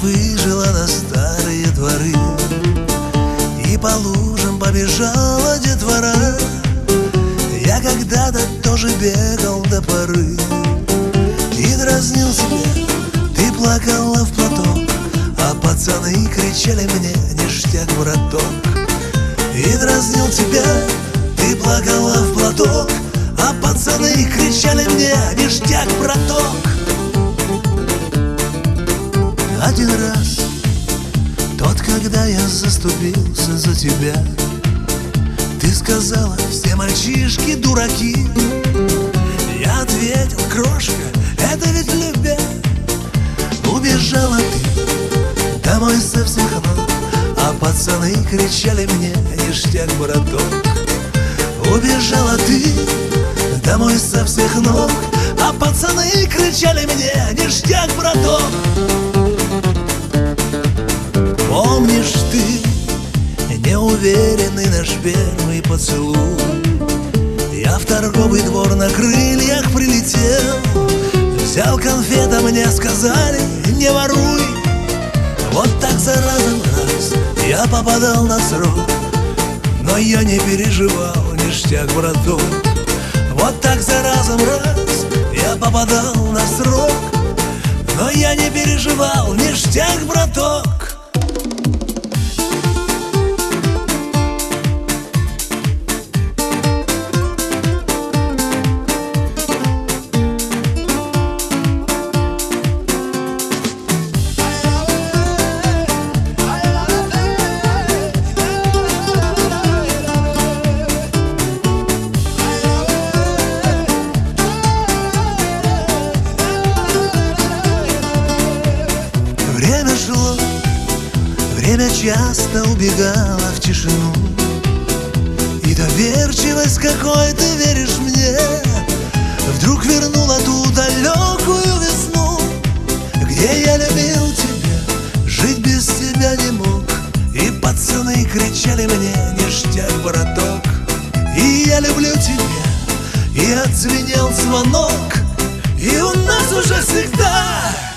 выжила на старые дворы, и по лужам побежала детвора. Я когда-то тоже бегал до поры и дразнил себя, ты плакала в платок, а пацаны кричали мне: ништяк, браток. И дразнил тебя, ты плакала в платок, а пацаны кричали мне: ништяк, браток. Один раз, тот, когда я заступился за тебя, ты сказала: все мальчишки дураки. Я ответил: крошка, это ведь любя. Убежала ты домой со всех ног, а пацаны кричали мне: ништяк, браток. Убежала ты домой со всех ног, а пацаны кричали мне: ништяк, браток. Помнишь ты неуверенный наш первый поцелуй? Я в торговый двор на крыльях прилетел, взял конфет, а мне сказали: не воруй. Вот так за разом раз я попадал на срок, но я не переживал, ништяк, браток. Вот так за разом раз я попадал на срок, но я не переживал, ништяк, браток. Время шло, время часто убегало в тишину, и доверчивость, какой ты веришь мне, вдруг вернула ту далекую весну, где я любил тебя, жить без тебя не мог, и пацаны кричали мне: ништяк, браток. И я люблю тебя, и отзвенел звонок, и у нас уже всегда